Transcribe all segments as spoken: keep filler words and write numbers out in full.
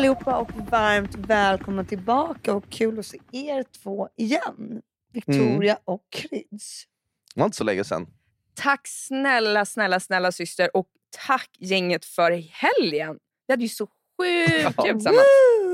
allihopa och varmt välkomna tillbaka och kul att se er två igen. Victoria mm. och Kryds. Det var inte så länge sedan. Tack snälla, snälla, snälla syster och tack gänget för helgen. Vi hade ju så sjukt kul tillsammans.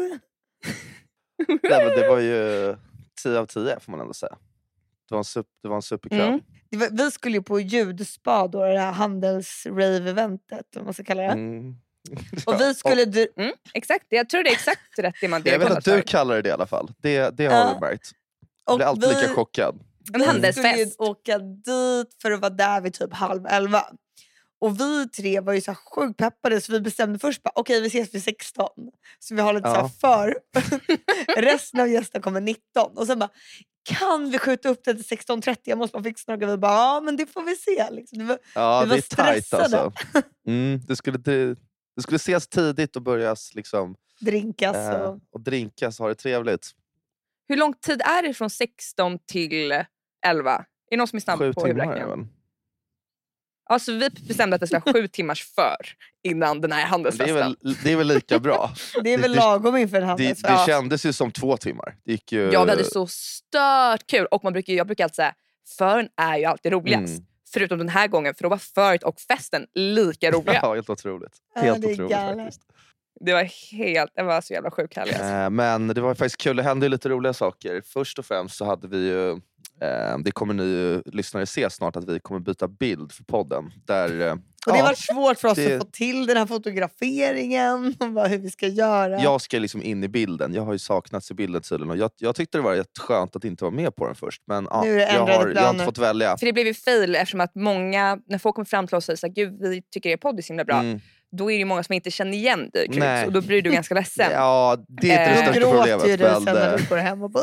Nej, men det var ju tio av tio får man ändå säga. Det var en, super, det var en superkväll. Mm. Det var, vi skulle ju på ljudspa då, det här handels-rave-eventet, om man ska kalla det. Mm. Och vi skulle... Och, du... mm, exakt, jag tror det är exakt rätt det man det Jag vet att du kallar det det i alla fall. Det, det har uh, du märkt. Jag blir alltid vi, lika chockad. En handelsfest. Vi skulle åka dit för att vara där vid typ halv elva. Och vi tre var ju så sjukt peppade så vi bestämde först bara, okej okay, vi ses vid sexton. Så vi har lite ja. så här för. Resten av gästerna kommer nitton. Och sen bara, kan vi skjuta upp det till sexton trettio? Jag måste bara fixa något. Vi bara, ja men det får vi se. Liksom. Vi var, ja, vi var det är stressade. Tajt alltså. Mm, det, skulle, det, det skulle ses tidigt och börjas liksom... Drinkas. Eh, och... och drinkas och ha det trevligt. Hur lång tid är det från sexton till elva? Är det någon som är snabb sju på huvudräkningen? Alltså vi bestämde att det skulle vara sju timmars för innan den här handelsfesten. Det är väl, det är väl lika bra. Det är väl lagom inför en handelsfest. Det, det kändes ju som två timmar. Det gick ju... Ja, vi hade så stört kul. Och man brukar, jag brukar alltid säga, fören är ju alltid roligast. Mm. Förutom den här gången, för då var föret och festen lika roliga. Ja, helt otroligt. Helt ja, otroligt faktiskt. Det var helt, det var så jävla sjukt härligt. Äh, men det var faktiskt kul, det hände lite roliga saker. Först och främst så hade vi ju, äh, det kommer ni lyssnare se snart, att vi kommer byta bild för podden. Där, äh, och det ja, var svårt för oss det... att få till den här fotograferingen, vad, hur vi ska göra. Jag ska liksom in i bilden, jag har ju saknats i bilden tydligen. Och jag, jag tyckte det var rätt skönt att inte vara med på den först. Men ja, jag, har, jag har inte fått välja. För det blev ju fail eftersom att många, när folk kommer fram till oss och säger så här, gud vi tycker er podd är så himla bra. Mm. Då är det ju många som inte känner igen dig, Kryds, och då blir du ganska ledsen. Ja, det är inte det största problemet. Då gråter du sen när du går hem och bara...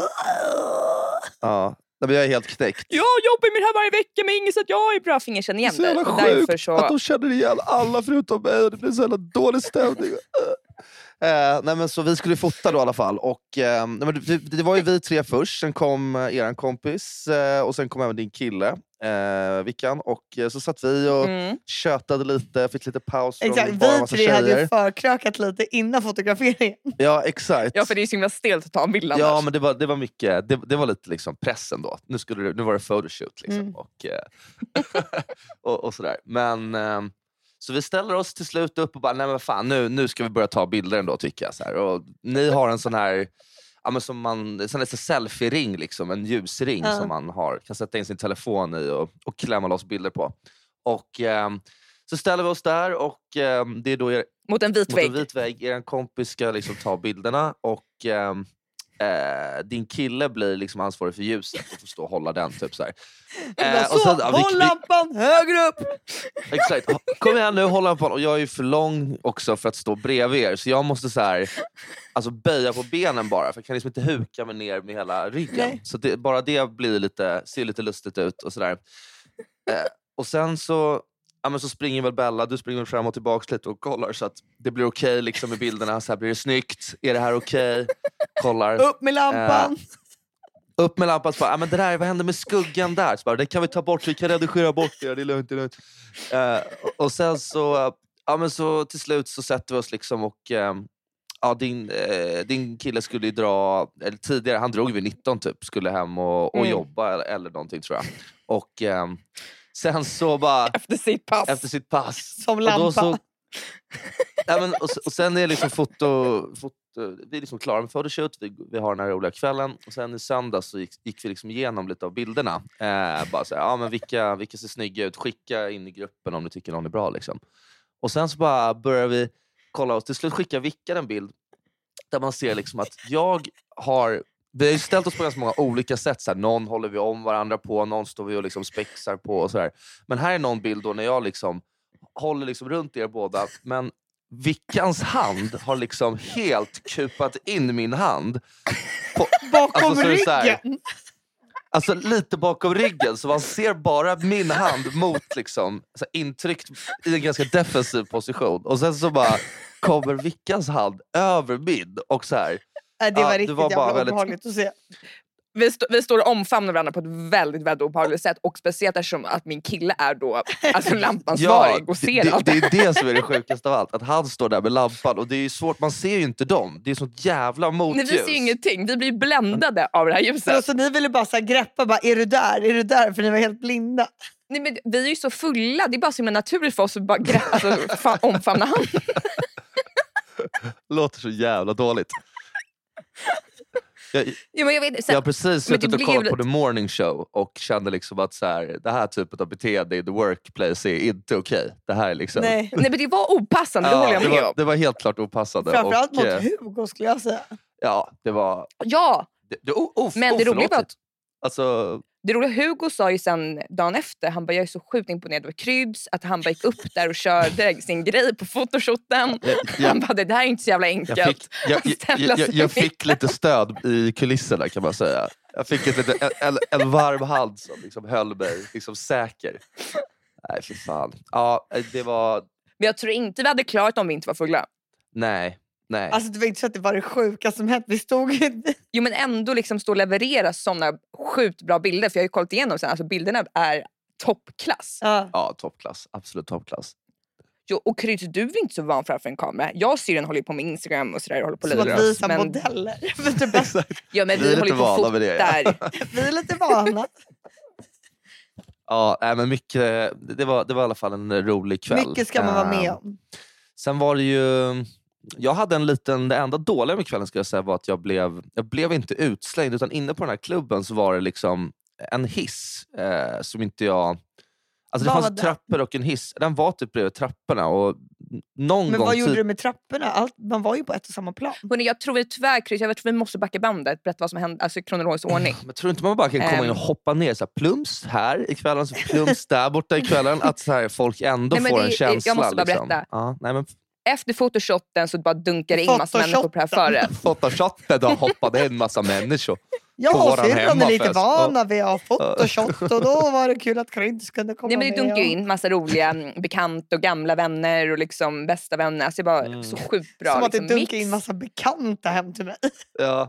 Ja, men jag är helt knäckt. Jag jobbar med det här varje vecka med ingen så att jag är bra för ingen känner igen dig. Det är så jävla sjukt så... att de känner igen alla förutom mig och det blir så jävla dålig stämning. Eh, nej men så vi skulle fota då i alla fall och eh, nej, men det, det var ju vi tre först, sen kom eh, eran kompis eh, och sen kom även din kille eh, Vickan och eh, så satt vi och mm. tjötade lite, fick lite paus från exakt, bara vi tre hade ju förkrökat lite innan fotograferingen. Ja exakt. Ja för det är så himla stelt att ta en bild annars. Ja men det var, det var mycket, det, det var lite liksom pressen då, nu, skulle det, nu var det photoshoot liksom mm. och, eh, och, och sådär men eh, så vi ställer oss till slut upp och bara, nej men fan, nu, nu ska vi börja ta bilder ändå tycker jag. Så här. Och ni har en sån här, ja men som man, sån här selfie-ring liksom, en ljusring mm. som man har, kan sätta in sin telefon i och, och klämma loss bilder på. Och eh, så ställer vi oss där och eh, det är då er, mot en vit mot vägg. En vit vägg. Er kompis ska liksom ta bilderna och eh, Eh, din kille blir liksom ansvarig för ljuset och får stå och hålla den typ så här. Eh, så, och sen, ja, håll vi, lampan vi, högre upp. Exakt, kom igen nu, håll lampan. Och jag är ju för lång också för att stå bredvid er, så jag måste så här, alltså böja på benen bara, för jag kan liksom inte huka mig ner med hela ryggen. Nej. Så det, bara det blir lite, ser lite lustigt ut och sådär. Eh, och sen så ja, men så springer väl Bella, du springer fram och tillbaka lite och kollar så att det blir okej okay, liksom med bilderna. Så här, blir det snyggt? Är det här okej? Okay? Kollar. Upp med lampan! Eh, upp med lampan. Så bara, ja, men det där, vad händer med skuggan där? Så bara, det kan vi ta bort, vi kan redigera bort det. Det är lugnt, det är lugnt. Eh, och sen så, ja, men så till slut så sätter vi oss liksom och eh, ja, din, eh, din kille skulle ju dra, eller tidigare, han drog vid nitton typ, skulle hem och, och mm. jobba eller, eller någonting tror jag. Och... Eh, sen så bara... Efter sitt pass. Efter sitt pass. Som lampa. Och, då så, ja, men, och, och sen är liksom foto... foto vi är liksom klara med photoshoot. Vi, vi har den här roliga kvällen. Och sen i söndag så gick, gick vi liksom igenom lite av bilderna. Eh, bara så här, ja men vilka, vilka ser snygga ut? Skicka in i gruppen om du tycker någon är bra liksom. Och sen så bara börjar vi kolla oss. Till slut skicka Vicka en bild. Där man ser liksom att jag har... Vi har ju ställt oss på ganska många olika sätt. Så här, någon håller vi om varandra på, någon står vi och liksom spexar på och sådär. Men här är någon bild då när jag liksom håller liksom runt er båda. Men Vickans hand har liksom helt kupat in min hand. På, bakom alltså, ryggen? Här, alltså lite bakom ryggen. Så man ser bara min hand mot liksom så här, intryckt i en ganska defensiv position. Och sen så bara kommer Vickans hand över min och så här. Det var ja, riktigt det var jävla bara obehagligt väldigt, att se. Vi, st- vi står och omfamnar varandra på ett väldigt, väldigt obehagligt sätt. Och speciellt eftersom att min kille är då alltså lampansvarig Ja, och ser det, allt. det är det som är det sjukaste av allt. Att han står där med lampan och det är ju svårt, man ser ju inte dem. Det är sånt jävla motljus. Nej, vi ser ju ingenting. Vi blir bländade av det här ljuset. Så, så ni ville bara så här greppa, bara, är du där? Är du där? För ni var helt blinda. Nej, men vi är ju så fulla. Det är bara så himla naturligt för oss att bara greppa, alltså, fa- omfamna han. Låter så jävla dåligt. Jag, Jo, men jag, vet, så, jag har precis suttit och blev kollat lite- på The Morning Show och kände liksom att så här, det här typet av beteende i the workplace är inte okej. Det här är liksom... Nej. Nej, men det var opassande, det Ja, håller jag det, med var, om. det var helt klart opassande. Framförallt och, mot eh, Hugo skulle jag säga. Ja, det var... Ja, Det, det, oh, oh, men det roliga var att oförlåtligt. Alltså, det roliga Hugo sa ju sen dagen efter, han bara, jag är så sjukt imponerad av Kryds, att han bara gick upp där och körde sin grej på fotoshooten. jag, jag, Han bara, det här är inte så jävla enkelt. jag, fick, jag, att jag, ställa jag, sig jag fick mitt. lite stöd i kulisserna kan man säga. Jag fick ett, lite- en, en, en varm hand som liksom höll mig liksom säker. Nej, för fan. Ja, det var... Men jag tror inte vi hade klarat om vi inte var fulla. Nej, nej. Alltså det var inte så att det var det sjuka som hände. Vi stod ju... Jo, men ändå liksom stå och leverera såna sjukt bra bilder. För jag har ju kollat igenom sen, alltså bilderna är toppklass. Ja. Ja, toppklass. Absolut toppklass. Jo, och Kryds, du är inte så van framför en kamera. Jag och syrran håller ju på med Instagram och sådär och håller på Som lirar att oss, visa men- modeller. Vet du, bara, Ja, men Vi är vi håller lite ju på och vana med det, ja. fotar. vi är lite vana. Ja, nej, men mycket, det, var, det var i alla fall en rolig kväll. Mycket ska man vara med Eh, om. Sen var det ju... Jag hade en liten... Det enda dåliga med kvällen ska jag säga var att jag blev, jag blev inte utslängd. Utan inne på den här klubben så var det liksom en hiss eh, som inte jag... Alltså det Vad fanns var det? trappor och en hiss. Den var typ bredvid trapporna. Och någon Men gång vad gjorde tid- du med trapporna? Allt, man var ju på ett och samma plan. Hörrni, jag tror vi tyvärr, Kryds, jag tror vi måste backa bandet. Berätta vad som hände, alltså i kronologisk ordning. Men tror inte man bara kan komma in och Ehm. hoppa ner så här, plums här i kvällen, så plums där borta i kvällen. Att så här, folk ändå Nej, men får det- en jag känsla. måste bara liksom. berätta. Ja, nej, men Efter photoshoten så bara dunkar det in massa människor på det här föret. photoshotet och hoppade en massa människor. På Jag och våran syrran är lite hemmafest. vana vid att ha photoshot och då var det kul att Kryds kunde komma Nej, men det med. dunkar ju och- in massa roliga mm, bekanta och gamla vänner och liksom bästa vänner. Alltså det var Mm. så sjukt bra Som att det liksom, dunkar in mix. massa bekanta hem till mig. Ja.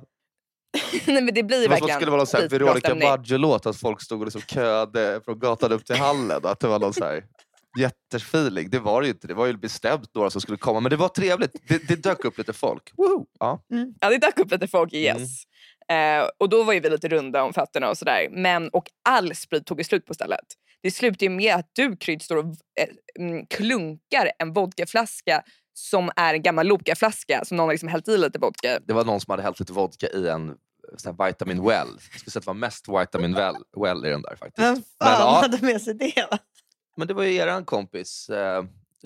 Nej, men det blir Det var som verkligen skulle vara någon så här skitbra Veronica stämning. Maggio-låt, att folk stod och liksom köade från gatan upp till hallen. Att det var någon så här jättefeeling. Det var det ju inte. Det var ju bestämt några som skulle komma. Men det var trevligt. Det, det dök upp lite folk. Woohoo! Ja. Ja, det dök upp lite folk, yes. Mm. Eh, och då var ju vi lite runda om fötterna och sådär. Men, och all sprit tog ju slut på stället. Det slutade ju med att du, Krydd, står och eh, mm, klunkar en vodkaflaska som är en gammal Loka-flaska som någon har liksom hällt i lite vodka. Det var någon som hade hällt lite vodka i en sån här vitamin well. Jag skulle säga att det var mest vitamin well, well i den där faktiskt. Vem fan Men, ja. hade med sig det? Men det var ju eran kompis. Eh, eh,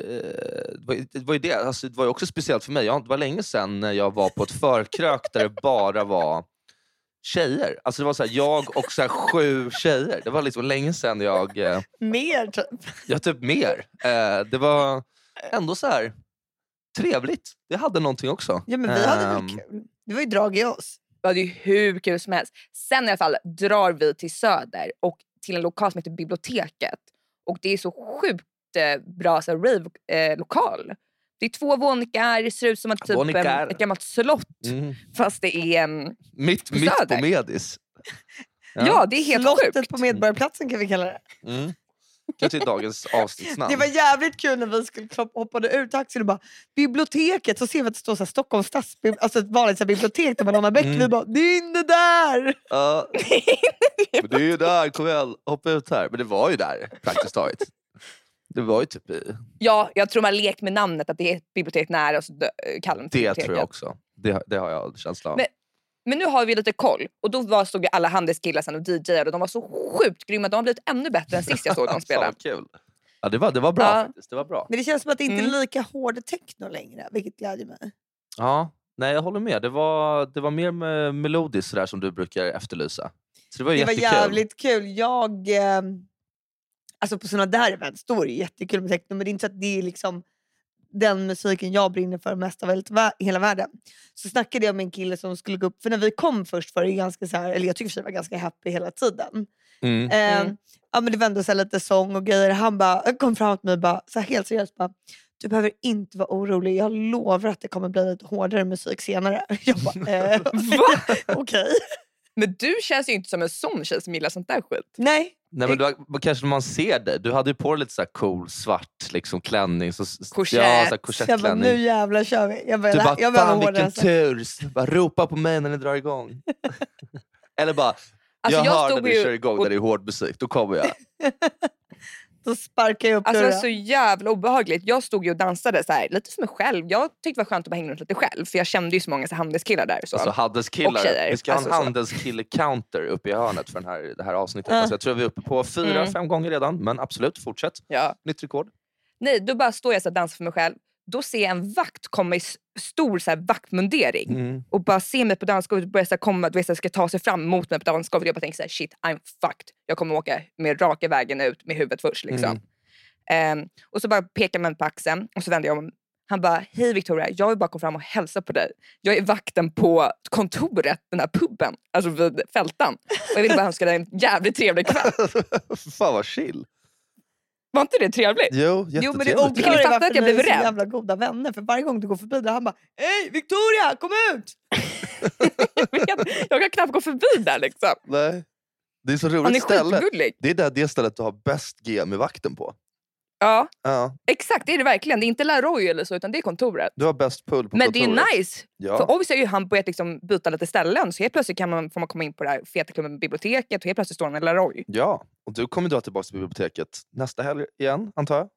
Det var, ju- det var ju det. Alltså, det var ju också speciellt för mig. Jag, det var länge sedan när jag var på ett förkrök där det bara var tjejer. Alltså det var så här, jag och så här sju tjejer. Det var liksom länge sedan jag... Eh, Mer typ. jag typ mer. Eh, det var ändå så här trevligt. Det hade någonting också. Ja, men vi hade Ehm, väl kul. Det var ju drag i oss. Det var ju hur kul som helst. Sen i alla fall drar vi till Söder och till en lokal som heter Biblioteket. Och det är så sjukt eh, bra så här, rave-lokal. Det är två våningar, det ser ut som att typ, Våningar. em, ett gammalt slott. Mm. Fast det är... em, Mitt, På mitt på Söder. Medis. Ja, det är helt Slottet sjukt. på Medborgarplatsen kan vi kalla det. Mm. Kanske är dagens avsnittsnamn. Det var jävligt kul när vi skulle kloppa, hoppade ur taxin och bara biblioteket, så ser vi att det står så här, Stockholms stadsbibliotek, alltså ett vanligt så här, bibliotek där man lånar böcker. Mm. Vi bara, det är inne där! Ja. Men det är ju där, kom igen, hoppa ut här. Men det var ju där, praktiskt taget. Det var ju typ i... Ja, jag tror man lekt med namnet att det är ett bibliotek nära och så dö- kallar de Det biblioteket. tror jag också. Det, det har jag känsla av. Men- Men nu har vi lite koll. Och då var, stod ju alla handelskillar sen och D J:ade och de var så sjukt grymma. De har blivit ännu bättre än sist jag såg dem spela. Fan, kul. Ja, det var, det var bra Ja. faktiskt. Det var bra. Men det känns som att det inte Mm. är lika hård techno längre, vilket glädjer mig. Ja, nej jag håller med. Det var, det var mer med melodiskt sådär som du brukar efterlysa. Så det var Det var jättekul. jävligt kul. Jag, eh, alltså på såna där events, då är det jättekul med techno, men det är inte så att det är liksom den musiken jag brinner för mest av allt vä- hela världen. Så snackade jag med en kille som skulle gå upp, för när vi kom först var det ganska så här, eller jag tycker att vi var ganska happy hela tiden. Mm. Eh, Mm. Ja, men det var ändå så här lite sång och grejer. Han bara, kom fram till mig och bara, så här helt seriöst bara, du behöver inte vara orolig, jag lovar att det kommer bli lite hårdare musik senare. Jag bara, eh, okej. Men du känns ju inte som en sån tjej som gillar sånt där skit. Nej. Nej, men du, kanske man ser det. Du hade ju på dig lite så här cool svart liksom, klänning. Så, Korsett. Ja, så här, Så jag bara, nu jävlar kör vi. Jag bara, du bara, jag fan hårdare vilken tur. Bara, ropa på mig när ni drar igång. Eller bara, Alltså, jag, jag hör när stod ni ju kör igång och- när det är hård musik. Då kommer jag. Då sparkar jag upp Alltså det dörren. var så jävla obehagligt. Jag stod ju och dansade så här, lite för mig själv. Jag tyckte det var skönt att bara hänga runt lite själv. För jag kände ju så många så handelskillar där. Så. Alltså handelskillar. Och tjejer. Vi ska ha en Alltså, så. handelskille-counter uppe i hörnet för den här, det här avsnittet. Ja. Alltså, jag tror vi är uppe på fyra, Mm. fem gånger redan. Men absolut, fortsätt. Ja. Nytt rekord. Nej, då bara står jag så och dansar för mig själv. Då ser jag en vakt komma i s- stor så här, vaktmundering. Mm. Och bara se mig på dansgolvet och börja så här, komma, du vet, så här, ska ta sig fram mot mig på dansgolvet. Jag bara tänker så här, shit, I'm fucked. Jag kommer åka med raka vägen ut med huvudet först. Liksom. Mm. Ehm, och så bara pekar man på axeln och så vänder jag om. Han bara, hej Victoria, jag vill bara komma fram och hälsa på dig. Jag är vakten på kontoret, den här puben, alltså vid Fältan. Och jag vill bara önska dig en jävligt trevlig kväll. Fan vad chill. Var inte det trevligt? Jo, Jo, men det är jättetrevligt. Kan ni oklart fatta varför att jag ni är blev så rädd? jävla goda vänner. För varje gång du går förbi där, han bara, hej Victoria, kom ut! Jag kan knappt gå förbi där liksom. Nej. Det är så Han är roligt ställe. skitgullig. Det är där det stället du har bäst G med vakten på. Ja, Ja, exakt, det är det verkligen. Det är inte La Roy eller så, utan det är kontoret. du har bäst pull på Men kontoret. det är nice. Ja. För obviously har ju han börjat liksom byta lite ställen. Så helt plötsligt kan man, får man komma in på det här feta klubben med biblioteket. Och helt plötsligt står han i La Roy. Ja, och du kommer dra tillbaka till biblioteket nästa helg igen, antar jag?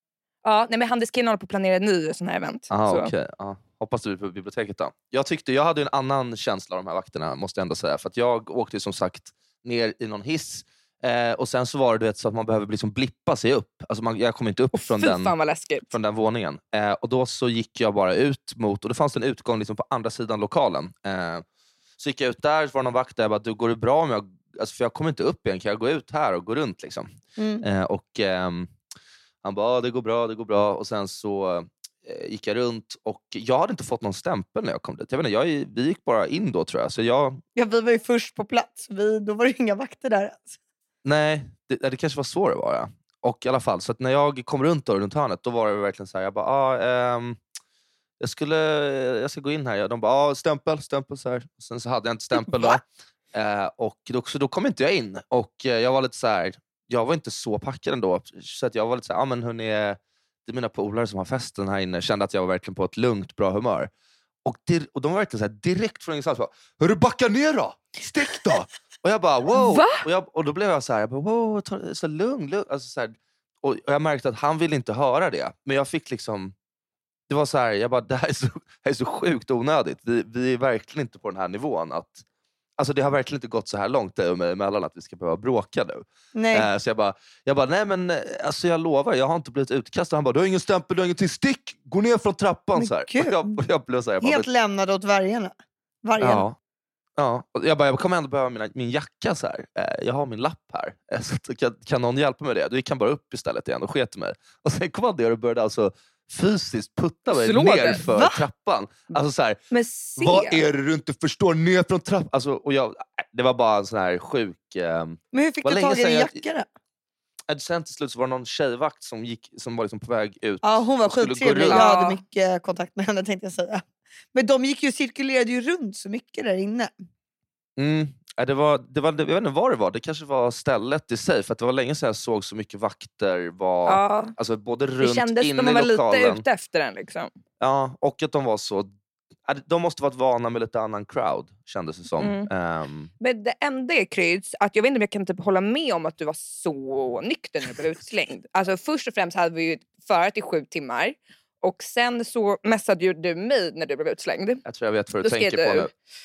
Ja, nej, men Handelskillen håller på att planera en ny sån här event. Aha, så. okej. Ja. Hoppas du är på biblioteket då. Jag tyckte, jag hade en annan känsla av de här vakterna, måste jag ändå säga. För att jag åkte som sagt ner i någon hiss. Eh, och sen så var det du vet, så att man behöver liksom blippa sig upp. Alltså man, jag kom inte upp Och från fy den, fan vad läskigt. från den våningen. Eh, och då så gick jag bara ut mot, och det fanns en utgång liksom på andra sidan lokalen. Eh, så gick jag ut där, så var det någon vakt där, jag bara, du går det bra om jag, alltså för jag kommer inte upp igen, kan jag gå ut här och gå runt liksom? Mm. Eh, och ehm, han bara, ah, det går bra, det går bra. Och sen så eh, gick jag runt och jag hade inte fått någon stämpel när jag kom dit. Jag vet inte, jag, vi gick bara in då tror jag. Så jag, Ja, vi var ju först på plats. Vi, då var det inga vakter där. Alltså. nej, det, det kanske var så det var. Ja. Och i alla fall, så att när jag kom runt då, runt hörnet, då var det verkligen så här, jag bara, ah, ehm, jag skulle, jag ska gå in här. De bara, ah, stämpel, stämpel så här. Sen så hade jag inte stämpel då. Va? Eh, och då, så då kom inte jag in. Och eh, jag var lite så här, jag var inte så packad ändå. Så att jag var lite så här, ja ah, men hörni, det är mina polare som har festen här inne. Kände att jag var verkligen på ett lugnt, bra humör. Och, dir- och de var verkligen så här, direkt från ingenstans. Hörru, backa ner då! Stick då! Och jag bara, wow! Va? Och, jag, och då blev jag så här, jag bara, wow, ta, så här, lugn, lugn. Alltså, så här, och jag märkte att han ville inte höra det. Men jag fick liksom, det var så här, jag bara, det här är så, det här är så sjukt onödigt. Vi, vi är verkligen inte på den här nivån. Att, alltså det har verkligen inte gått så här långt dig och mig emellan att vi ska behöva bråka nu. Nej. Eh, så jag bara, jag bara, nej men alltså jag lovar, jag har inte blivit utkastad. Han bara, du har ingen stämpel, du har ingenting, stick! Gå ner från trappan. Men Så här. gud. Och jag, och jag blev så här, jag bara, Helt lämnad åt vargarna. Vargarna. ja. Ja. Och jag bara, jag kommer ändå behöva mina, min jacka så här. Eh, jag har min lapp här. Eh, så att, kan, kan någon hjälpa mig med det? Då gick han bara upp istället igen och sket mig. Och sen kom han ner och började alltså fysiskt putta mig Slå ner dig. för Va? trappan. Alltså så här, Men se. vad är det du inte förstår? Ner från trappan. Alltså, och jag, det var bara en sån här sjuk... Eh, Men hur fick Vad du länge tag i din sedan jag- jacka då? sen till slut så var det någon tjejvakt som, gick, som var liksom på väg ut. Ja, hon var skulle gå skittrevlig. runt. Jag hade Ja. mycket kontakt med henne tänkte jag säga. Men de gick ju cirkulerade ju runt så mycket där inne. Mm. Ja, det var, det var, jag vet inte vad det var. Det kanske var stället i sig. För att det var länge sedan jag såg så mycket vakter. Var, Ja. alltså både Det runt kändes inne som de var i lokalen. lite ute efter den liksom. Ja, och att de var så... ja, De måste varit vana med lite annan crowd, kändes det som. Mm. Ehm, Men det enda är Kryds, att jag vet inte om jag kan typ hålla med om att du var så nykter när du blev utslängd. Alltså först och främst hade vi ju förat i sju timmar. Och sen så messade ju du mig när du blev utslängd. jag tror jag vet vad du Då skrev tänker på du, nu.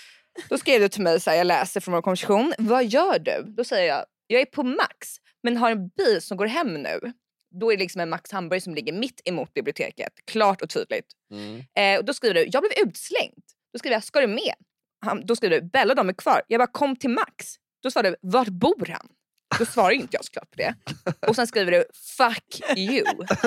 då skrev du till mig, så här, jag läser från vår konversation. Vad gör du? Då säger jag, jag är på Max men har en bil som går hem nu. Då är det liksom en Max Hamburg som ligger mitt emot biblioteket. Klart och tydligt. Mm. Eh, och då skriver du, jag blev utslängd. Då skriver jag, ska du med? Han, då skriver du, Bella de är kvar. Jag bara, kom till Max. Då svarar du, vart bor han? Då svarar inte jag såklart på det. Och sen skriver du, fuck you.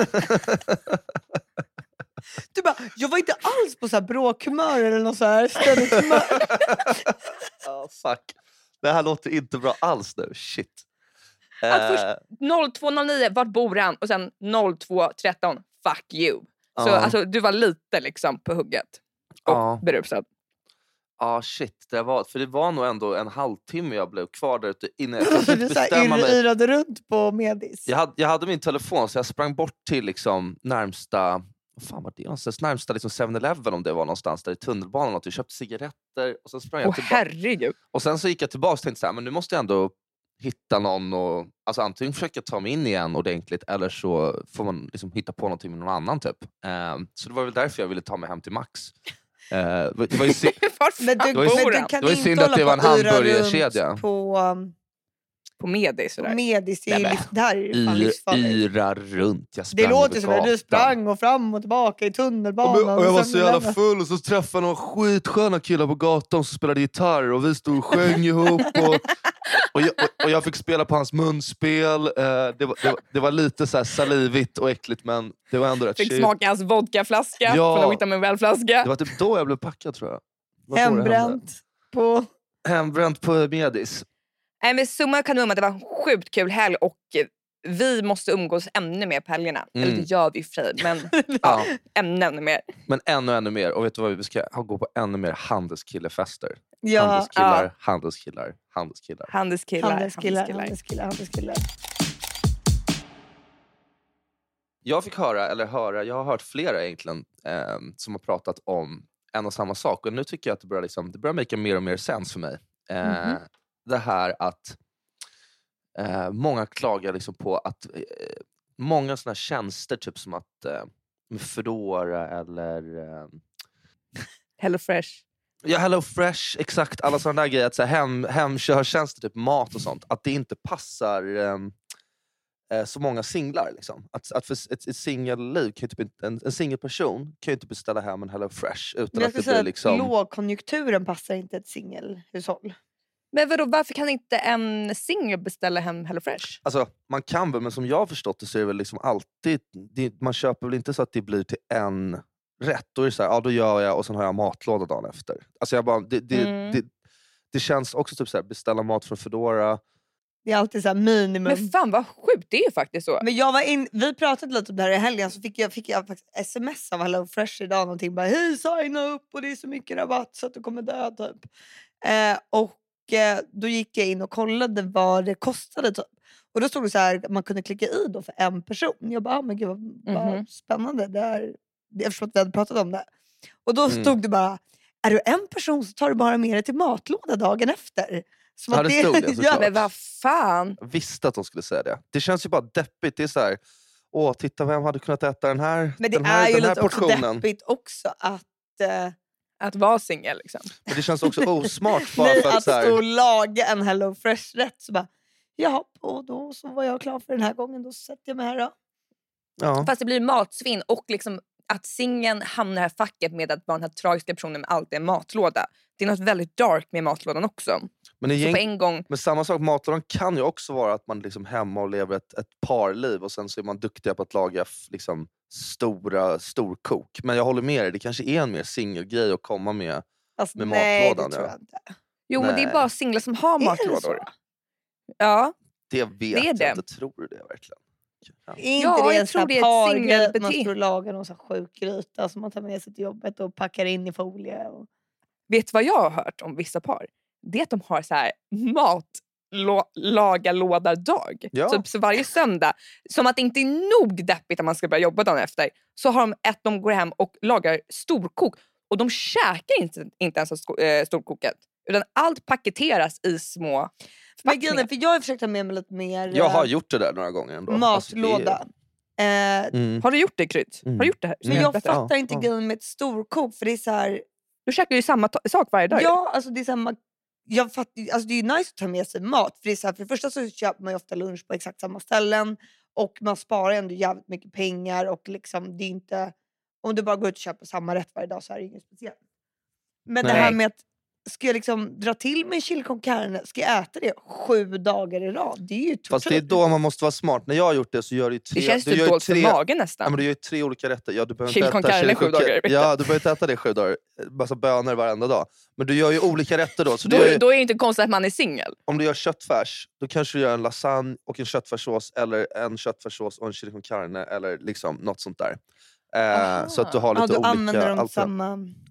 Du bara, jag var inte alls på så här bråkhumör eller något så här ständigt humör. Ja, fuck. Det här låter inte bra alls nu. Shit. Att Eh, först noll två noll nio, vart bor han? Och sen noll två tretton, fuck you. Så Ja. alltså, du var lite liksom på hugget. Och Ja. berusad. ah, shit. Det var, för det var nog ändå en halvtimme jag blev kvar där ute innan jag Så kunde du så här bestämma yr- mig. yrade runt på Medis? Jag hade, jag hade min telefon så jag sprang bort till liksom närmsta... Vad fan var det någonstans? Närmsta liksom seven eleven om det var någonstans där i tunnelbanan. Och jag köpte cigaretter och sen sprang jag Åh tillbaka. herregud. Och sen så gick jag tillbaka och tänkte så här, men nu måste jag ändå hitta någon och alltså antingen försöka ta mig in igen ordentligt eller så får man liksom hitta på någonting med någon annan typ. Um, så det var väl därför jag ville ta mig hem till Max. Uh, det var ju sy- Var Men du, fan var ju- bor men han? du kan det var ju inte synd att hålla det var på en och yra hamburgerkedja. runt på, um, På Medis sådär. på Medis. Det är ju Nej, men- liv- det här är ju fan Y- livsfarligt. yra runt. Jag sprang Det låter över som att du gatan. sprang och fram och tillbaka i tunnelbanan. Och jag var sen så jävla lämnade- full och så träffade jag några skitsköna killar på gatan som spelade gitarr och vi stod och sjöng ihop och, och, jag, och, och jag fick spela på hans munspel. Eh, det, var, det, var, det var lite så här salivigt och äckligt men det var ändå rätt Fick chill. smaka hans vodkaflaska Ja. från Vitamin Well-flaska. Det var typ då jag blev packad tror jag. Det var då det hände. Hembränt på... Hembränt på Medis. Nej, men summa kardemumma, det var en sjukt kul helg och eh, vi måste umgås ännu mer på helgerna. Mm. Eller det gör vi ju för sig, men Ja. ja, ännu, ännu mer. Men ännu ännu mer. Och vet du vad vi ska ha, gå på ännu mer handelskillefester. Ja, Handelskillar, ja. handelsskillar, handelsskillar. Handelskillar, handelskillar, handelskillar. handelskillar, handelskillar. Jag fick höra, eller höra, jag har hört flera egentligen eh, som har pratat om en och samma sak. Och nu tycker jag att det börjar, liksom, det börjar make mer och mer sens för mig. Eh, Mhm. Det här att eh, många klagar liksom på att eh, många såna här tjänster, typ som att eh, med Foodora eller eh, Hello Fresh. ja, Hello Fresh, exakt, alla sådana där grejer, att så här, hem, hemkörtjänster, typ mat och sånt, att det inte passar eh, eh, så många singlar liksom. Att, att för ett, ett singelliv kan ju typ inte, en, en singelperson kan ju inte beställa hem en Hello Fresh utan Men jag att det skulle säga blir att liksom... lågkonjunkturen passar inte ett singelhushåll. Men vadå, varför kan inte en singel beställa hem Hello Fresh? Alltså, man kan väl, men som jag har förstått det så är det väl liksom alltid, det, man köper väl inte så att det blir till en rätt. Då är det så här, ja då gör jag och sen har jag matlåda dagen efter. Alltså jag bara, det, det, Mm. det, det känns också typ så här, beställa mat från Foodora. Det är alltid så här minimum. Men fan vad sjukt, det är ju faktiskt så. Men jag var in, vi pratade lite om det här i helgen, så fick jag, fick jag faktiskt sms av Hello Fresh idag. Någonting bara, hej signa upp och det är så mycket rabatt så att du kommer dö typ. Eh, och eh, då gick jag in och kollade vad det kostade typ. Och då stod det så här, man kunde klicka i då för en person. Jag bara, ah, men gud vad, vad Mhm. spännande. Det är, det, eftersom att vi hade pratat om det. Och då Mm. stod det bara, är du en person så tar du bara med dig till matlåda dagen efter. Som Ja, att det stod det, såklart. Men vad fan. Jag visste att de skulle säga det. Det känns ju bara deppigt. Det är så här, åh titta vem hade kunnat äta den här, Men det den här, är ju den här lite också portionen. deppigt också att... Eh, Att vara singel liksom. Men det känns också osmart bara nej, för att, att så här, stå och laga en Hello Fresh-rätt så bara, jaha, och då så var jag klar för den här gången, då sätter jag mig här då. ja. Fast det blir matsvinn och liksom att singeln hamnar i det här facket med att vara den här tragiska personen med alltid en matlåda. Det är något väldigt dark med matlådan också. Men, Så egent... på en gång, men samma sak, matlådan kan ju också vara att man liksom hemma och lever ett, ett parliv och sen så är man duktiga på att laga f- liksom stora storkok. Men jag håller med dig, det kanske är en mer singelgrej att komma med. Alltså, Med nej, matlådan, det tror ja. jag inte. jo men det är Nej. bara singlar som har Är det matlådor. så? Ja, Det vet Det är jag det. inte, tror du det verkligen? Ja. Är inte Ja, det jag en tror sån det här är ett pargrej att man singelbete- står och lagar någon sån här sjuk gryta som man tar med sig till jobbet och packar in i folie. Och... vet du vad jag har hört om vissa par? Det är att de har så här mat lo- laga lådar dag. Ja. Så, så varje söndag, som att det inte är nog deppigt att man ska börja jobba dagen efter, så har de att de går hem och lagar storkok. Och de käkar inte, inte ens sko- äh, storkoket. Utan allt paketeras i små Men förpackningar. grejen är, för jag har försökt ha med mig lite mer Jag har eh, gjort det där några gånger ändå. Alltså, det är- matlåda. Eh, Mm. Har du gjort det, Krydd? Mm. Har du gjort det här? men jag Berätta. fattar Ja, inte ja. grejen med ett storkok, för det är så här... Du käkar ju samma to- sak varje dag. Ja, alltså det är samma... Jag fattar, alltså det är ju nice att ta med sig mat. För, det är så här, för det första så köper man ju ofta lunch på exakt samma ställen. Och man sparar ändå jävligt mycket pengar. Och liksom det är inte... Om du bara går ut och köper samma rätt varje dag så är det inget speciellt. Men det Nej. här med att... Ska jag liksom dra till med chili con carne? Ska jag äta det sju dagar i rad? Det är ju tortyr. Fast det är då man måste vara smart. När jag har gjort det så gör du ju tre... Det känns du typ gör ju dåligt tre... för magen Ja, nästan. men du gör ju tre olika rätter. Ja, du behöver Chili inte con äta carne chili sju con dagar i carne. veckan. Ja, du behöver inte äta det sju dagar. Massa bönor varenda dag. Men du gör ju olika rätter då. Så du Då, gör ju, då är det inte konstigt att man är singel. om du gör köttfärs, då kanske du gör en lasagne och en köttfärssås. Eller en köttfärssås och en chili con carne. Eller liksom något sånt där. Eh, så att du har Ja, lite du olika använder dem alternativ. samma...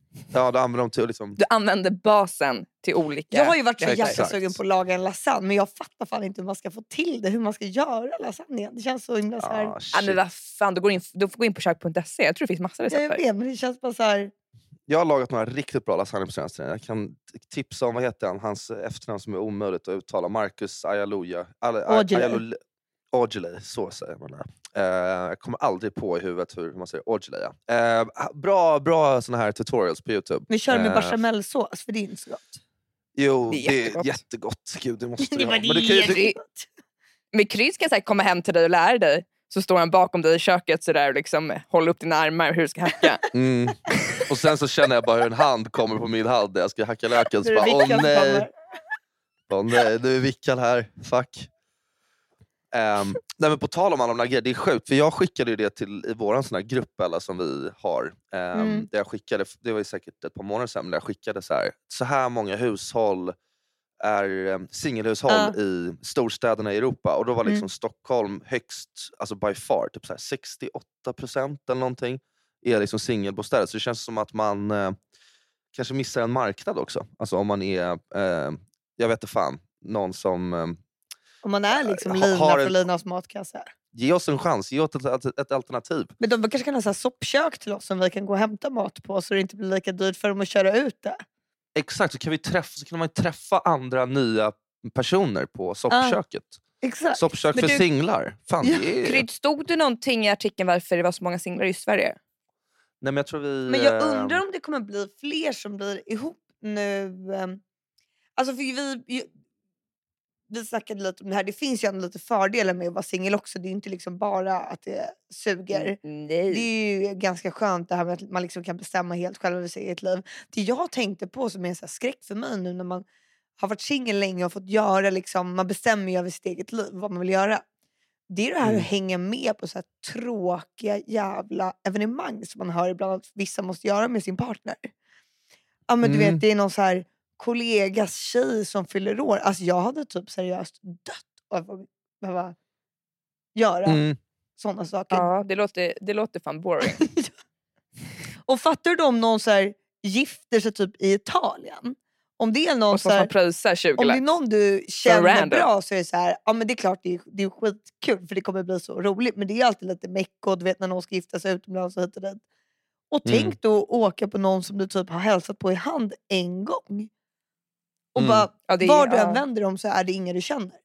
Ja, då använder de till liksom... Du använder basen till olika... Jag har ju varit så Ja, jäkla exakt. sugen på att laga en lasagne, men jag fattar fan inte hur man ska få till det, hur man ska göra lasagne. Det känns så himla så här... Ah, Ja, men vad fan, du, går in, du får gå in på kök punkt se. Jag tror det finns massor jag recept. vet, men det känns bara så här... Jag har lagat några riktigt bra lasagne på senaste tiden. Jag kan tipsa om, vad heter han? Hans efternamn som är omöjligt att uttala. Marcus Ayaloya. Aujalay. Aujalay, så säger man det. Uh, jag kommer aldrig på i huvudet hur man säger Aujalay. Uh, bra bra såna här tutorials på YouTube. Vi kör med Uh, bechamelsås, för det är inte så gott. Jo, Det det är är jättegott. jättegott. Gud, det måste Det du var ha. Men du kan ju... det- Med Krydd ska jag säga, komma hem till dig och lära dig. Så står han bakom dig i köket så där och liksom håller upp dina armar hur du ska hacka. Mm. Och sen så känner jag bara hur en hand kommer på min hand där jag ska hacka löken. Så Det är bara, åh Vickan som nej. kommer. Åh nej, nu är Vickan här. Fuck. Um, nej, men på tal om alla de här grejer, det är sjukt. För jag skickade ju det till i våran sån här grupp alla som vi har. Um, Mm. där jag skickade, det var ju säkert ett par månader sedan, men där jag skickade så här. Så här många hushåll är um, singelhushåll Ja. i storstäderna i Europa. Och då var liksom Mm. Stockholm högst, alltså by far, typ så här sextioåtta procent eller någonting. Är liksom singelbostäder. Så det känns som att man uh, kanske missar en marknad också. Alltså om man är, uh, jag vet inte fan, någon som... Um, Om man är liksom Ha- Lina har för en- Linas matkasse. Ge oss en chans, ge oss ett, ett, ett alternativ. Men de kanske kan ha så här soppkök till oss som vi kan gå och hämta mat på, så det inte blir lika dyrt för dem att köra ut det. Exakt, så kan, vi träffa, så kan man ju träffa andra nya personer på soppköket. Exakt. Soppkök Men för du- singlar. Fan, Ja. det är... Krydd, stod det någonting i artikeln varför det var så många singlar i Sverige? Nej, men jag tror vi... Men jag eh, undrar om det kommer bli fler som blir ihop nu. ehm. Alltså för vi, ju- vi snackade lite om det här. Det finns ju ändå lite fördelar med att vara singel också. Det är ju inte liksom bara att det suger. Nej. Det är ju ganska skönt det här med att man liksom kan bestämma helt själv över sitt eget liv. Det jag tänkte på som är en så här skräck för mig nu när man har varit singel länge och fått göra liksom, man bestämmer ju över sitt eget liv vad man vill göra. Det är det här Mm. att hänga med på så här tråkiga jävla evenemang som man hör ibland att vissa måste göra med sin partner. Ja men du Mm. vet, det är någon så här kollegas tjej som fyller år. Alltså jag hade typ seriöst dött av att behöva göra Mm. sådana saker. Ja, det låter, det låter fan boring. Och fattar du om någon så här gifter sig typ i Italien? Om det är någon Och så så måste man här, pröjsa tjugo om det är lax. någon du känner random. bra så är det så här, ja men det är klart det är, det är skitkul för det kommer bli så roligt. Men det är alltid lite mecko, du vet när någon ska gifta sig utomlands och hit och dit. Och Mm. tänk då att åka på någon som du typ har hälsat på i hand en gång. Och Mm. bara, Ja, det är- var du ja. än vänder om så är det inga du känner.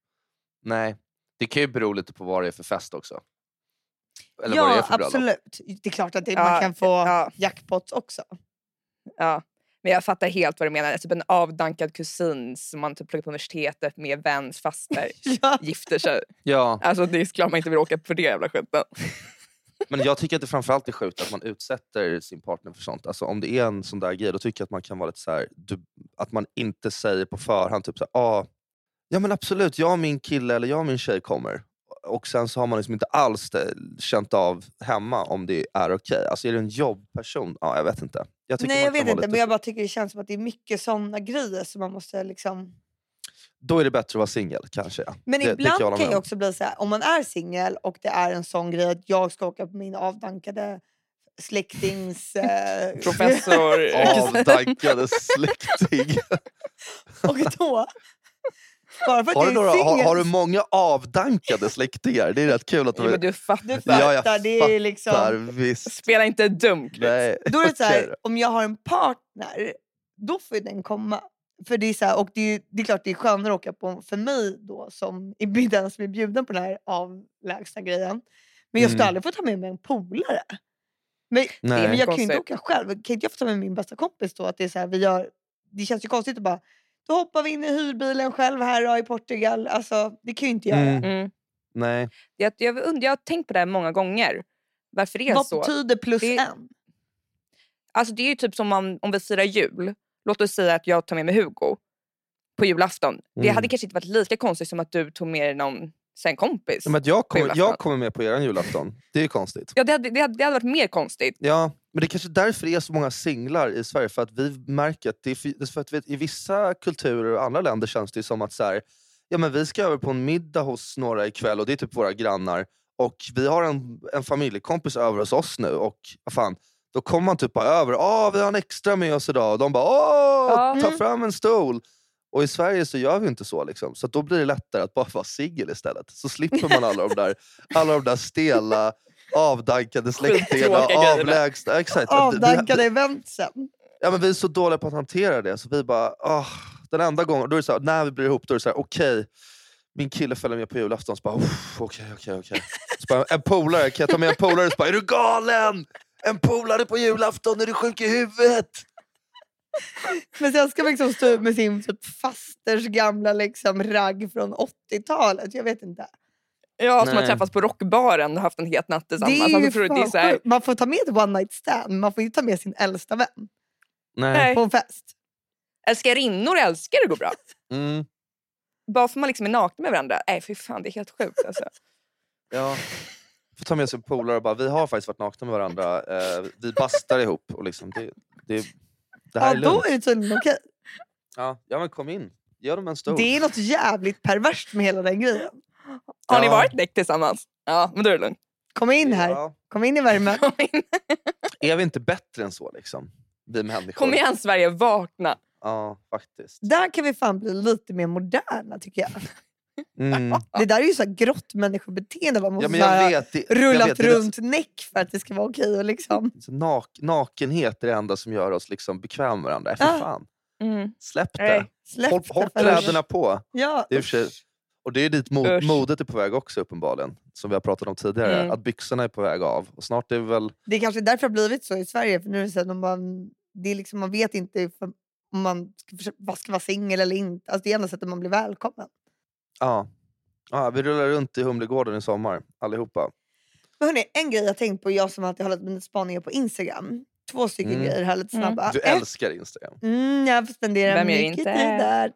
Nej, det kan ju bero lite på vad det är för fest också. Eller vad det är Ja för bröllop. absolut. Det är klart att det, Ja, man kan få ja. jackpots också. Ja. Men jag fattar helt vad du menar. Typ en avdankad kusin som man typ pluggar på universitetet med väns faster Ja. gifter sig. Ja, Alltså det är klart man inte vill åka på det jävla skiten. men jag tycker att det framförallt är sjukt att man utsätter sin partner för sånt. Alltså om det är en sån där grej, då tycker jag att man kan vara lite så här, du, att man inte säger på förhand typ så här, ah, ja men absolut, jag och min kille eller jag och min tjej kommer. Och sen så har man liksom inte alls det, känt av hemma om det är okej. Alltså är det en jobbperson? Ja, jag vet inte. Jag tycker Nej man jag kan vet vara inte, lite- men jag bara tycker det känns som att det är mycket sådana grejer som man måste liksom... Då är det bättre att vara singel kanske. Ja. Men Det- det ibland hålla kan med jag om. också bli så här, om man är singel och det är en sån grej att jag ska åka på min avdankade släktings... Eh, Professor. Avdankade släkting. och då... Bara för att Har du, jag är några, har, singel, har du många avdankade släktingar? Det är rätt kul att de Jo, men du fattar. du fattar, Ja, jag det är liksom... fattar, visst. Spela inte dum. Krydd. Nej. Då är det så här, okej då. om jag har en partner, då får ju den komma. För det är så här, och det är, det är klart det är skönare att åka på för mig då som är den som är bjuden på den här avlägsna grejen. Men jag skulle Mm. aldrig få ta med mig en polare. Men, Nej. men jag kan ju inte Konstigt. åka själv. Kan inte jag få ta med min bästa kompis då? Att det är så här, vi gör, det känns ju konstigt att bara, då hoppar vi in i hyrbilen själv här då, i Portugal. Alltså det kan ju inte göra. Mm. Mm. Nej. Jag, jag, und- jag har tänkt på det här många gånger. Varför det är Vad så. betyder plus Det- en? Alltså det är ju typ som om, om vi firar jul. Låt oss säga att jag tar med mig Hugo på julafton. Det Mm. hade kanske inte varit lika konstigt som att du tog med dig någon sen kompis. Men att jag, kommer, julafton. jag kommer med på er julafton. Det är ju konstigt. Ja, det hade, det, hade, det hade varit mer konstigt. Ja, men det är kanske därför det är så många singlar i Sverige. För att vi märker att, det är för, det är för att vet, i vissa kulturer och andra länder känns det som att så här, ja, men vi ska över på en middag hos några ikväll och det är typ våra grannar. Och vi har en, en familjekompis över hos oss nu. Och vad fan, Då kommer man typ bara över. Åh, vi har en extra med oss idag. Och de bara, åh, Ja. ta fram en stol. Och i Sverige så gör vi inte så liksom. Så att då blir det lättare att bara vara singel istället. Så slipper man alla de där, alla de där stela, avdankade släktingarna. Skittråkiga grejerna. Avlägsna. Exakt. Avdankade eventsen. Ja, men vi är så dåliga på att hantera det. Så vi bara, åh, den enda gången, då är det så här, när vi blir ihop, då är det så här, okej. Min kille följer med på julafton. Så bara, okej, okej, okej. Så bara, en polare, kan jag ta med en polare? Så bara, är du galen? En polare på julafton, är du sjuk i huvudet? Men sen ska man liksom stå upp med sin typ fasters gamla liksom ragg från åttiotalet. Jag vet inte. Ja, som har Nej. träffats på rockbaren och haft en het natt tillsammans. Det är ju Alltså, tror du, det är fan så här, sjukt. Man får ta med ett one night stand. Men man får ju ta med sin äldsta vän Nej. Nej. på en fest. älskarinnor älskar det går bra. Mm. Bara för man liksom är nakna med varandra. Nej, fy fan, det är helt sjukt alltså. Ja. Får ta med sig en polare och bara, vi har faktiskt varit nakna med varandra. Eh, vi bastar ihop. Och liksom, det, det, det här Ja, är lugnt. då är det tydligen okej. Ja, ja, men kom in. Ge dem en stol. Det är något jävligt perverst med hela den grejen. Har ni Ja. varit däck tillsammans? Ja, men då är det lugnt. Kom in här. Ja. Kom in i värmen. Kom in. Är vi inte bättre än så liksom? Vi människor. Kom igen Sverige, vakna. Ja, faktiskt. Där kan vi fan bli lite mer moderna tycker jag. Mm. Det där är ju så här grått människobeteende. Man måste Ja, men så jag här vet. Det, rullat jag vet, det är runt näck för att det ska vara okej. Och liksom. så nak, nakenhet är det enda som gör oss liksom bekväma med varandra. Äh, för Ja. fan. Mm. Släpp det. Nej. Släpp Håll, det håll för- kläderna på. Ja, Det är i och för sig, och det är dit mod, Usch. modet är på väg också uppenbarligen. Som vi har pratat om tidigare. Mm. Att byxorna är på väg av. Och snart är vi väl... det är kanske därför det har blivit så i Sverige. För nu är det så att de bara, det är liksom, man vet inte ifall- om man ska, försöka, vad ska vara singel eller inte. Alltså det är enda sättet man blir välkommen. Ja. Ja, vi rullar runt i Humlegården i sommar. Allihopa. Men hörni, en grej jag tänkt på, jag som alltid har lite mina spaningar på Instagram. Två stycken Mm. grejer här lite Mm. snabba. Du Ett, älskar Instagram. Mm, jag spenderar Vem gör mycket inte? tid där.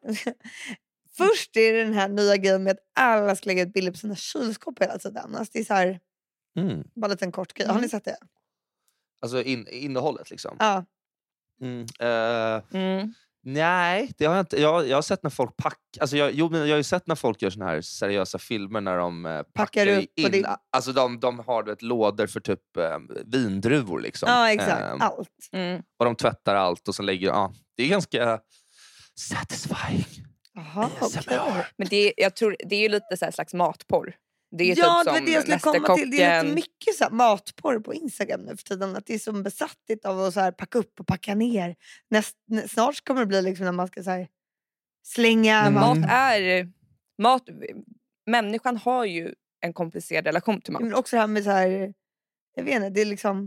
Först är det den här nya grejen med att alla ska lägga ut bilder på sina kylskåp hela tiden. Alltså det är så här, Mm. bara en liten kort grej. Har ni sett det? Alltså in, innehållet liksom. Ja. Mm. Eh, Mm. nej, det har jag inte. Jag, jag har sett när folk packar. Alltså jag, jo, men jag har ju sett när folk gör såna här seriösa filmer när de eh, packar, upp och in. det- Alltså de, de har du vet, lådor för typ eh, vindruvor liksom. Ja, exakt. Eh, Allt. Mm. och de tvättar allt och så lägger ja, det är ganska satisfying. Jaha, A S M R. okej. Men det är, jag tror, det är ju lite så här slags matporr. Det är Ja, typ det var som det jag skulle komma till. Det är lite Mästerkocken. mycket så här matporr på Instagram nu för tiden. Att det är som besatt av att så här packa upp och packa ner. Näst, nä, snart kommer det bli liksom när man ska så här slänga Mm. mat. Mat är... Mat, människan har ju en komplicerad relation till mat. Men också det här med så här, jag vet inte, det är liksom...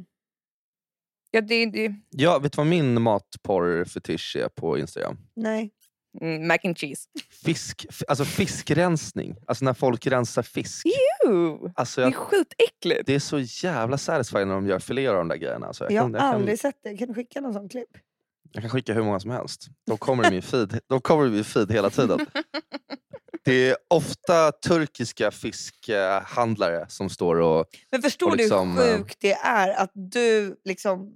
Ja, det, det, Ja, vet du vad min matporr-fetisch är på Instagram? Nej. mm, mac and cheese. Fisk, f- alltså fiskrensning. Alltså när folk rensar fisk. Ew, Alltså det är jag, skitäckligt. det är så jävla satisfying när de gör filéer av de där grejerna. Alltså jag, Jag kan, har jag, kan, aldrig sett det. Kan du skicka någon sån klipp? jag kan skicka hur många som helst. De kommer i min feed, de kommer i min feed hela tiden. Det är ofta turkiska fiskhandlare som står och... Men förstår Och liksom, du hur sjukt det är att du liksom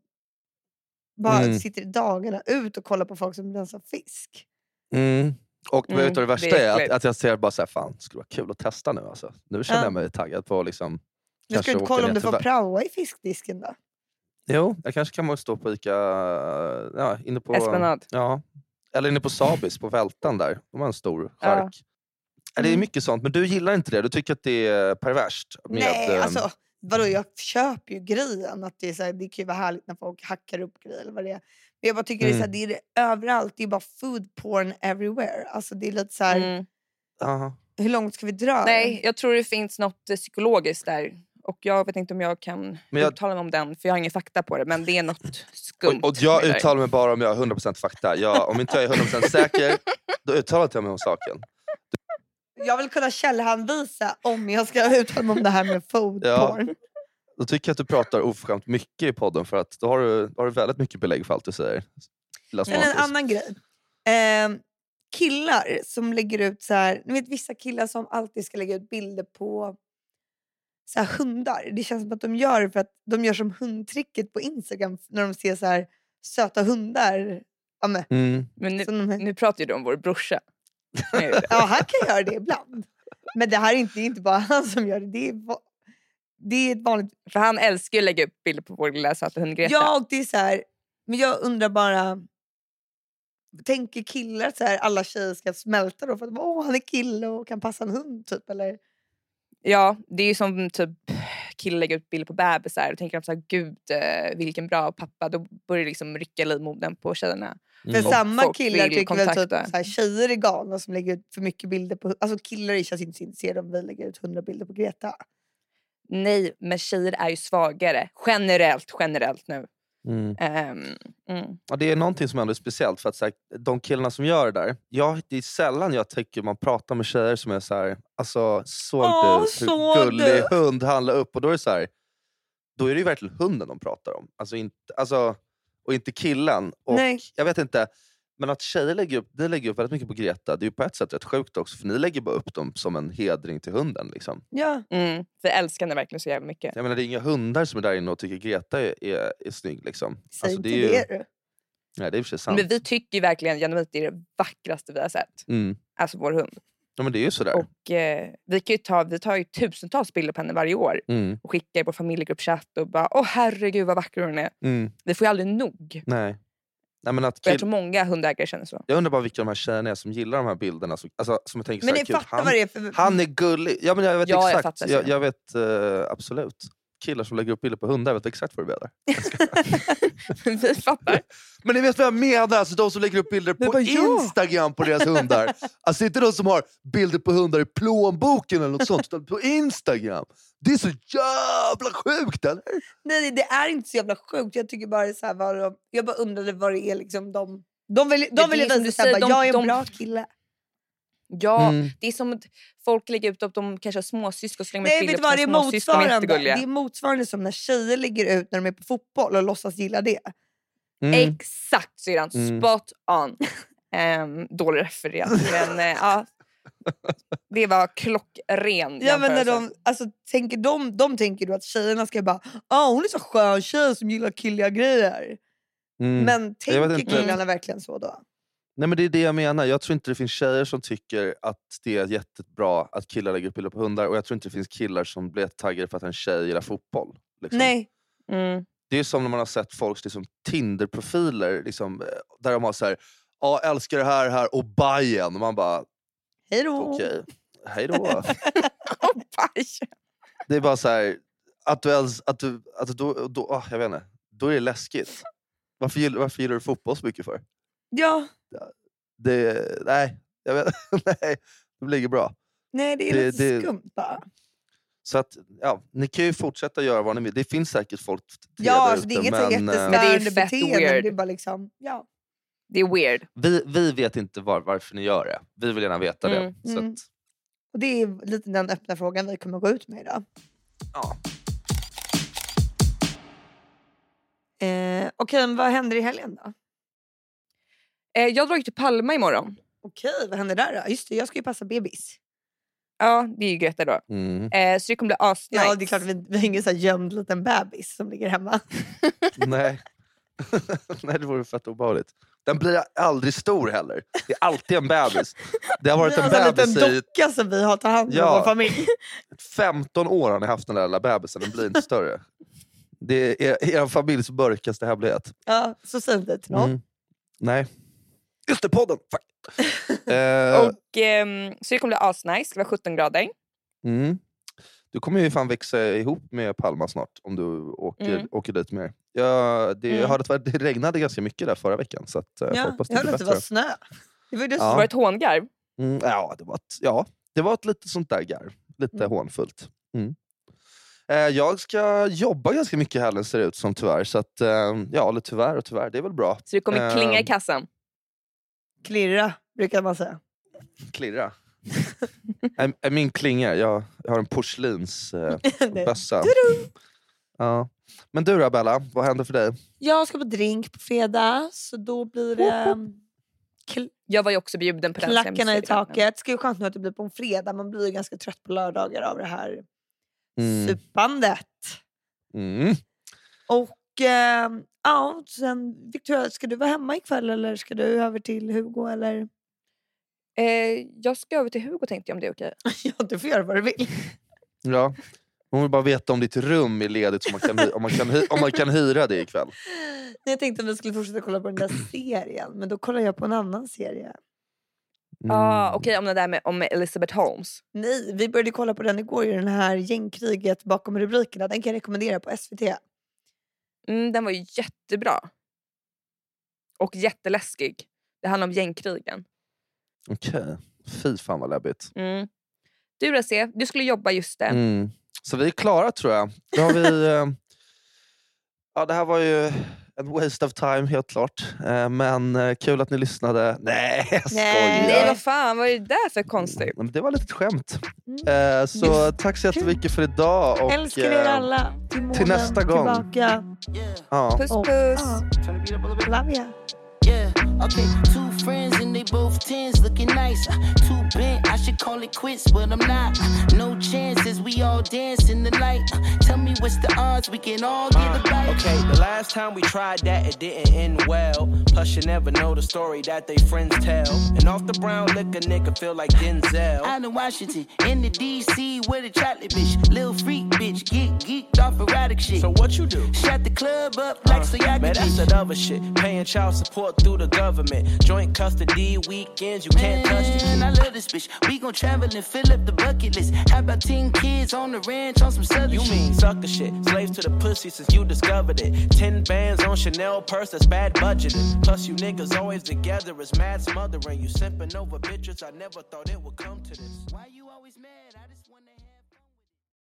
bara Mm. sitter dagarna ut och kollar på folk som rensar fisk? Mm. Och Mm, vet du vad det värsta det är är? Att, äckligt. att jag ser bara så här, fan, det skulle vara kul att testa nu. Alltså. Nu känner Ja. jag mig taggad på att liksom, Du kanske ska inte åka kolla om ner du till får vä- praoa i fiskdisken då? Jo, jag kanske kan stå på Ica, ja, inne på... Esplanad. Ja. Eller inne på Sabis, på Vältan där. De har en stor Ja. chark. Ja, det är Mm. mycket sånt, men du gillar inte det. Du tycker att det är perverst. Med, Nej, ehm, alltså vadå, jag köper ju grejen. Att det, är så här, det kan ju vara härligt när folk hackar upp grejer eller vad det är. Men jag bara tycker det är, så här, Mm. det är det överallt. Det är bara food porn everywhere. Alltså det är lite så här, Mm. aha. hur långt ska vi dra? Nej, jag tror det finns något eh, psykologiskt där. Och jag vet inte om jag kan Men jag- uttala mig om den, för jag har ingen fakta på det. Men det är något skumt. Och, och jag med det där. uttalar mig bara om jag har hundra procent fakta. Jag, om inte jag är hundra procent säker, då uttalar jag mig om saken. Jag vill kunna källhänvisa om jag ska uttala mig om det här med food Ja. porn. Då tycker jag att du pratar oförskämt mycket i podden, för att då har du, då har du väldigt mycket belägg för allt du säger. Lilla Men en smartis. annan grej. Eh, killar som lägger ut så här, ni vet vissa killar som alltid ska lägga ut bilder på så här hundar. Det känns som att de gör för att de gör som hundtricket på Instagram när de ser så här söta hundar. Ja, men, Mm. Men nu, som de, nu pratar ju du om vår brorsa. Nu. ja, han kan göra det ibland. Men det här är inte, det är inte bara han som gör det. Det är, va- det är ett vanligt... För han älskar ju att lägga upp bilder på vår lilla söta hund Greta. Ja, och det är så här... Men jag undrar bara... Tänker killar att så här, alla tjejer ska smälta då? För att åh, han är kille och kan passa en hund typ, eller? Ja, det är ju som typ killar lägger ut bilder på bebisar och tänker att så här, gud eh, vilken bra pappa. Då börjar det liksom rycka livmodern på tjejerna. Mm. För Och samma folk killar vill tycker väl typ kontakta. så här, tjejer är galna som lägger ut för mycket bilder på... Alltså killar är känns inte så intresserade om vi lägger ut hundra bilder på Greta. Nej, men tjejer är ju svagare. Generellt, generellt nu. Mm. Um, mm. Ja, det är någonting som ändå är speciellt för att så här, de killarna som gör det där, jag, det är sällan jag tycker man pratar med tjejer som är så här, alltså såg Åh, du såg hur gullig du? hund handla upp, och då är det så här, då är det ju verkligen hunden de pratar om, alltså inte, alltså, och inte killen. Och Nej. jag vet inte, men att tjejer lägger upp, ni lägger upp väldigt mycket på Greta, det är ju på ett sätt rätt sjukt också, för ni lägger bara upp dem som en hedring till hunden liksom. Ja. Mm. Vi älskar henne verkligen så jävla mycket. Jag menar, det är inga hundar som är där inne och tycker Greta är, är, är snygg liksom. Säg Alltså, inte det är ju, det du. nej, det är i och för sig sant. Men vi tycker ju verkligen genuint det är det vackraste vi har sett. Mm. Alltså vår hund. Ja, men det är ju sådär. Och eh, vi, kan ju ta, vi tar ju tusentals bilder på henne varje år. Mm. Och skickar på familjegruppchatt och bara, åh herregud vad vacker hon är. Mm. Vi får ju aldrig nog. Nej. Nej, men att Och jag kill... tror många hundägare känner så. Jag undrar bara vilka de här tjejerna är som gillar de här bilderna. Som, alltså, som jag tänker Men så ni här, gud, fattar han, vad det är för... han är gullig. Ja, men jag vet Ja, jag exakt. fattar, jag, så. jag vet uh, absolut. Killar som lägger upp bilder på hundar, jag vet exakt vad du menar. Vi fattar. Men ni vet vad jag menar, alltså de som lägger upp bilder på bara, ja. Instagram på deras hundar. Alltså inte de som har bilder på hundar i plånboken eller något sånt, utan på Instagram. Det är så jävla sjukt, eller? Nej, det är inte så jävla sjukt. Jag tycker bara så här, vad de... Jag bara undrade vad det är liksom de... De vill, de Det vill är ju som visa du såhär, säger, jag är en de- bra kille. Ja, Mm. det är som att folk lägger ut att de kanske har småsyskon och slänger Nej, med vet bilder du på vad, det är sina småsyskon är motsvarande. jättegulliga. Det är motsvarande som när tjejer ligger ut när de är på fotboll och låtsas gilla det. Mm. Exakt syrran, Mm. spot on. Um, dålig referens, men uh, ja. Det var klockren Ja, men när jämförelse. de, alltså, tänker de, de tänker då att tjejerna ska bara, ah, hon är så skön tjej som gillar killiga grejer. Mm. Men Jag vet tänker inte. killarna verkligen så då? Nej, men det är det jag menar. Jag tror inte det finns tjejer som tycker att det är jättebra att killar lägger upp bilder på hundar. Och jag tror inte det finns killar som blir taggade för att en tjej gillar fotboll. Liksom. Nej. Mm. Det är som när man har sett folks liksom, Tinder-profiler liksom, där de har så här, ja, älskar det här, här och Bayern. Och man bara, Hej då. okej, hej då. Oh, baj. Det är bara så här, att du älskar, att du, att då, då, ah, jag vet inte, då är det läskigt. Varför gillar, varför gillar du fotboll så mycket för? Ja. Det, nej, jag vet, nej, det blir bra. Nej, det är Det- lite det- skumt bara. Så att, ja, ni kan ju fortsätta göra vad ni vill. Det finns säkert folk till Ja, där alltså, det är ute, inget så men, eh, Men det är jättestörande fett beteende. weird. Det är bara liksom, ja. Det är weird. vi, vi vet inte var, varför ni gör det. Vi vill gärna veta Mm. det. Så Mm. att, Och det är lite den öppna frågan vi kommer gå ut med idag. ja. Eh, Okej, men vad händer i helgen då? Eh, jag drar ju till Palma imorgon. Okej, vad händer där då? Just det, jag ska ju passa bebis. Ja, det är ju Greta då. Mm. Eh, så det kommer bli asnice. Ja, det är klart vi, vi har ingen så här gömd liten bebis som ligger hemma. Nej. Nej, det vore fett obehagligt. Den blir aldrig stor heller. Det är alltid en bebis. Det har varit Vi en har en bebis liten i docka som vi har tagit hand om Ja. vår familj. femton år har ni haft den där lilla bebisen. Den blir inte större. Det är er familjs mörkaste hemlighet. Ja, så säg inte till någon. Mm. Nej. Just det, podden! Fuck. eh, Och, ehm, så det kommer bli asnice. Det var sjutton grader. mm. Du kommer ju fan växa ihop med Palma snart om du åker, Mm. åker dit mer. Ja, det, jag Mm. hörde att det regnade ganska mycket där förra veckan. Så att, eh, Ja, hoppas det jag blir hörde att det bättre. var snö. Det var ju det Ja. Det var ett hångarv. Mm, ja, det var ett, ja, det var ett lite sånt där garv. Lite Mm. hånfullt. Mm. Eh, jag ska jobba ganska mycket i helgen ser det ut som tyvärr. Så att, eh, ja, eller tyvärr och tyvärr. Det är väl bra. Så det kommer klinga i Ehm. kassan. klirra, brukar man säga. Klirra. Är, är min klinga. Jag, jag har en porslins eh, Nej. bössa. Ja. Men du då Bella, vad händer för dig? Jag ska på drink på fredag, så då blir det kl- Jag var ju också bjuden på den. klackarna i hemsidan. taket. Ska ju skönt nu att det blir på en fredag. Man blir ju ganska trött på lördagar av det här Mm. supandet. Mm. Och eh, ja, sen Victoria, ska du vara hemma ikväll eller ska du över till Hugo eller? Eh, jag ska över till Hugo tänkte jag om det är okej. Ja, du får göra vad du vill. Ja. Hon vill bara veta om ditt rum är ledigt så man kan, hy- om, man kan hy- om man kan hyra det ikväll. Jag tänkte att vi skulle fortsätta kolla på den där serien. Men då kollar jag på en annan serie. Mm. Ah, Okej, okay, om det där med, om Elizabeth Holmes. Nej, vi började kolla på den igår. Den här gängkriget bakom rubrikerna. Den kan jag rekommendera på S V T. Mm, den var ju jättebra. Och jätteläskig. Det handlar om gängkrigen. Okej, okay. Fy fan vad läbbigt. Mm. Du Rasé, du skulle jobba just det. Mm. Så vi är klara tror jag. Då har vi, eh, ja, det här var ju en waste of time helt klart. Eh, men eh, kul att ni lyssnade. Nej, jag skojar. Nej, vad fan, vad är det där för konstigt? Men det var lite ett skämt. Mm. Eh, så tack så jättemycket för idag. Och, älskar er alla. Till, till nästa gång. Tillbaka. Ja. Puss, Och, puss. ja. Love ya. Yeah, okay, two friends and they both tens looking nice. Uh, too bent, I should call it quits, but I'm not. Uh, no chances, we all dance in the light. Uh, tell me what's the odds, we can all get a bite. Uh, okay, the last time we tried that, it didn't end well. Plus you never know the story that they friends tell. And off the brown liquor, nigga feel like Denzel. Out in Washington, in the D C with a chocolate bitch. Little freak bitch, get geeked off erratic shit. So what you do? Shut the club up like uh, so y'all man, that's that other shit. Paying child support through the government. Joint custody weekends, you can't touch the kid. I love this bitch. We gon' travel and fill up the bucket list. How about ten kids on the ranch on some southern you shit? You mean sucker shit. Slaves to the pussy since you discovered it. Ten bands on Chanel purse, that's bad budgeting. Plus you niggas always together is mad smothering. You simping over bitches, I never thought it would come to this. Why you always mad?